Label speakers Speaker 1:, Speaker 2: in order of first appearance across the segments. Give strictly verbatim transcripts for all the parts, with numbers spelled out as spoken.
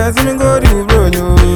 Speaker 1: as me go to bro.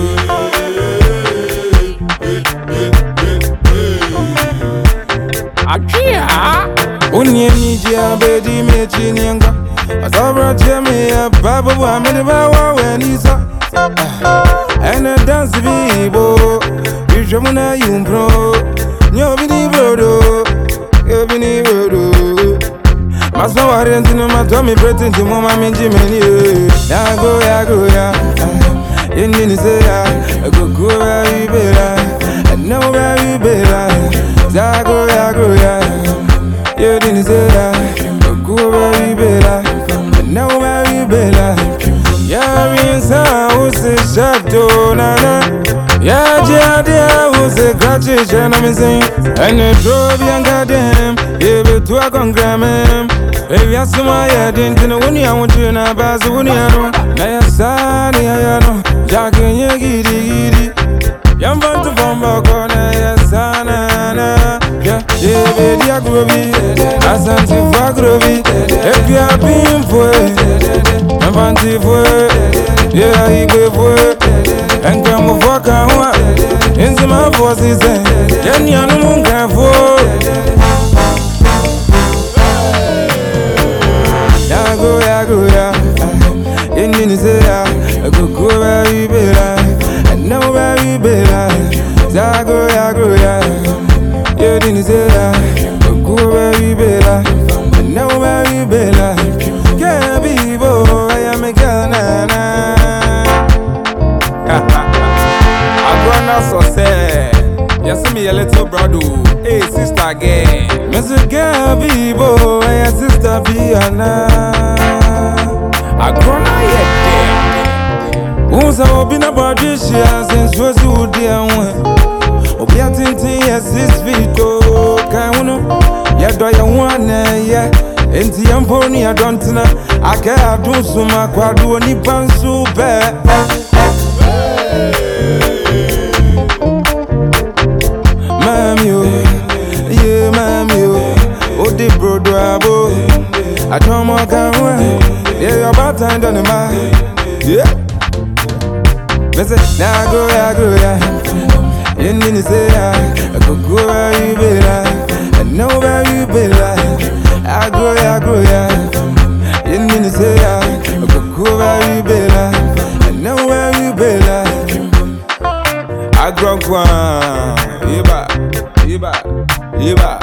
Speaker 2: Achia
Speaker 1: Onye nijia bedi mechi nianga Asabra chemi ya babu wa mene bawa wenisa Ene dance bibo Yusha muna yumpro Nyobi ni brodo Yobi ni brodo Masma warenzi no matomi pretenti moma minji meni Ya go ya go ya Yendi ni se ya Go go ya ibera No ya ibera Ya go ya go ya You didn't say that, go very better. Now very better. Yeah, we saw who's a shadow, nana. Yeah, Jadia was a graduate, and I'm saying, and a drove young goddamn, able to a congram. If you ask my head, didn't know when you want to know about the Uniano. Now, son, I know, Jack and Yagi, giddy. Young fun to form a corner, yes, son. Yeah, baby, I grow be. I sent you for groovy. If you have been for it, I'm fancy for it. Yeah, he gave for it. And come of walk out. In some forces, and you know, can for Ya go, ya go, ya. In Minnesota, I go go very better. And now very better. Ya go, ya go, ya. You didn't say that, go very better, and now very better. Can't be boy, I am a girl, nana.
Speaker 2: I gonna so say you see me a little brother. Hey sister again.
Speaker 1: Mister Gabi boy, I sister Biana.
Speaker 2: I gonna yet there.
Speaker 1: Who's a been about this year since was you dear one? Obi atintin ya six feet oh kai wono ya do ya one ya enti ya mponi ya dontina aka adun suma kwado ni pansu be Mami o ye mami o o de brodo abo atomo kanwa ye your bad time done ma yeah Mese na go ya go ya In Minnesota, I go go where you be like, I know where you be like. I go, I go, yeah. In Minnesota, I go go where you be like, I know where you be like. I grow one, Iba, Iba, Iba.